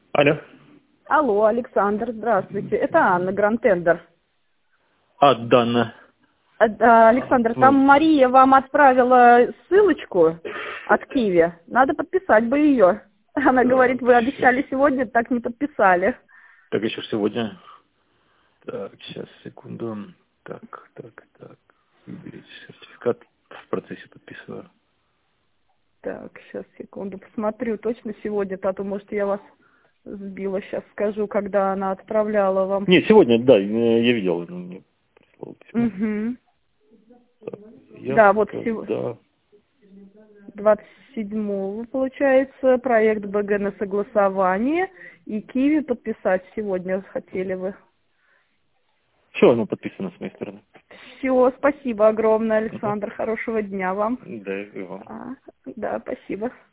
Алло. Алло, Александр, здравствуйте. Это Анна, Грантендер. Дана. Александр, там Мария вам отправила ссылочку от Киви. Надо подписать бы ее. Она говорит, вы обещали сегодня, так не подписали. Так, еще сегодня. Так, сейчас, секунду. Так. Выберите сертификат. В процессе подписываю. Так, сейчас, секунду, посмотрю. Точно сегодня-то, а то, может, я вас сбила. Сейчас скажу, когда она отправляла вам. Нет, сегодня, да, я видел. Мне прислал письмо. Угу. Так, Да, вот да. 27-го, получается, проект БГ на согласование. И Киви подписать сегодня хотели вы. Все, оно подписано с моей стороны. Все, спасибо огромное, Александр. Хорошего дня вам. Да, и вам. Да, спасибо.